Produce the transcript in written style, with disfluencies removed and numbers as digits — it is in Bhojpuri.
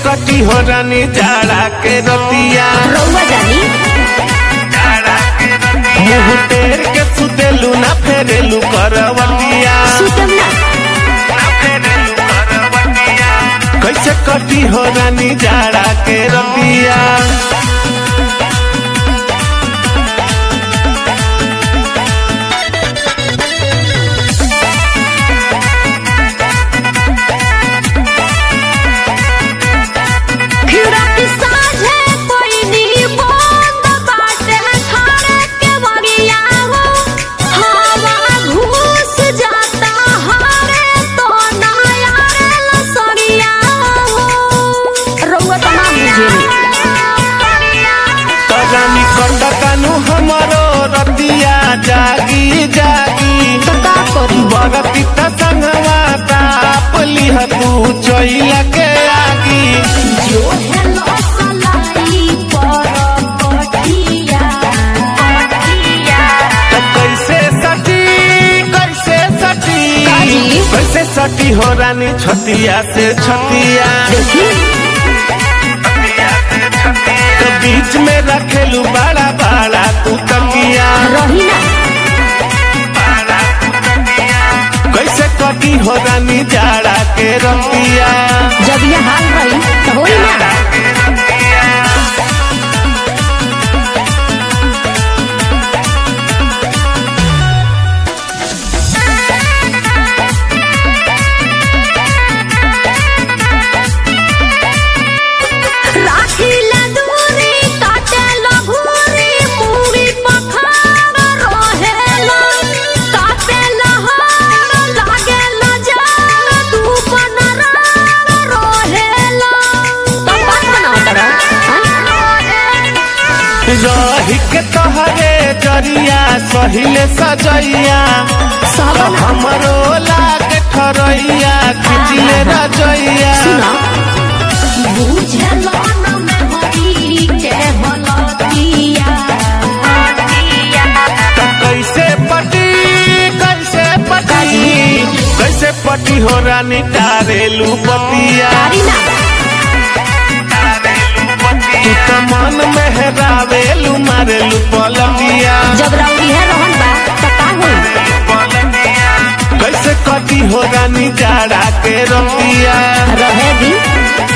कटी हो रानी जाड़ा के रतिया रउआ जानी मुँह टेर के सुतेलू ना फेरेलू करवतिया सुतम ना कैसे कटी हो रानी जाड़ा के रतिया हमारो रतिया जागी जागी बगती संगवा ताप लिह तू चोइला के आगी जो हेलो सलाई पर पटिया कैसे सटी हो रानी छतिया से छतिया तो बीच में रखेलू बड़ा बड़ा तू तकिया रही ना कैसे कटी हो रानी जाड़ा के रतिया जब ये हाल रही तो होई ना रही के तोहरे जरिया सहिले सजैया हमरो लागे ठरैया खिचले रजैया कैसे पटी हो रानी तारेलू पतिया तू तो मन मेहरावेलू मारेलू पलटिया जब रउरी है रहन बा त का होई कैसे कटी हो रानी जाड़ा के रतिया रहे दी